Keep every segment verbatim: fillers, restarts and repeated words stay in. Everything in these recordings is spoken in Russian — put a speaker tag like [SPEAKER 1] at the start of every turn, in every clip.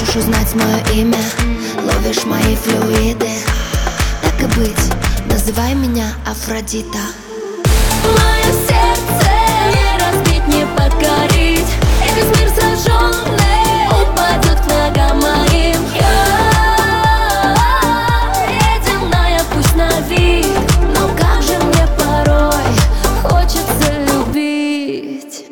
[SPEAKER 1] Хочешь узнать мое имя, ловишь мои флюиды. Так и быть, называй меня Афродита.
[SPEAKER 2] Мое сердце не разбить, не покорить, и весь мир сожженный упадет к ногам моим. Я ледяная, пусть на вид, но как же мне порой хочется любить.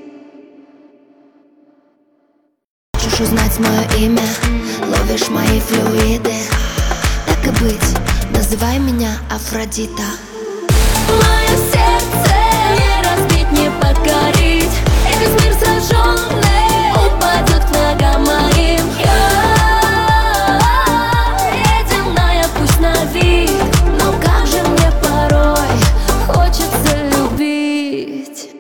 [SPEAKER 1] Хочешь узнать мое имя, ловишь мои флюиды. Так и быть, называй меня Афродита.
[SPEAKER 2] Мое сердце не разбить, не покорить, и весь мир сожженный упадет к ногам моим. Я ледяная, пусть на вид, но как же мне порой хочется любить.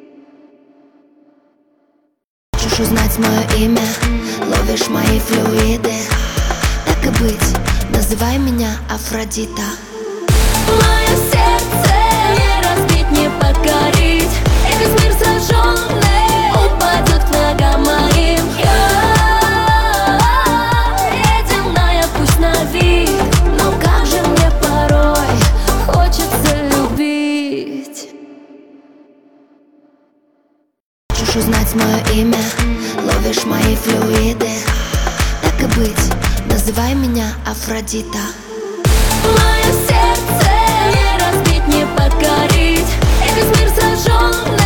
[SPEAKER 1] Хочешь узнать мое имя, ловишь мои флюиды. Так и быть, называй меня Афродита.
[SPEAKER 2] Мое сердце не разбить, не покорить, и весь мир сожженный упадет к ногам моим. Я ледяная, пусть на вид, но как же мне порой хочется любить.
[SPEAKER 1] Хочешь узнать мое имя, ловишь мои флюиды. Так и быть, называй меня Афродита.
[SPEAKER 2] Мое сердце не разбить, не покорить, и весь мир сожженный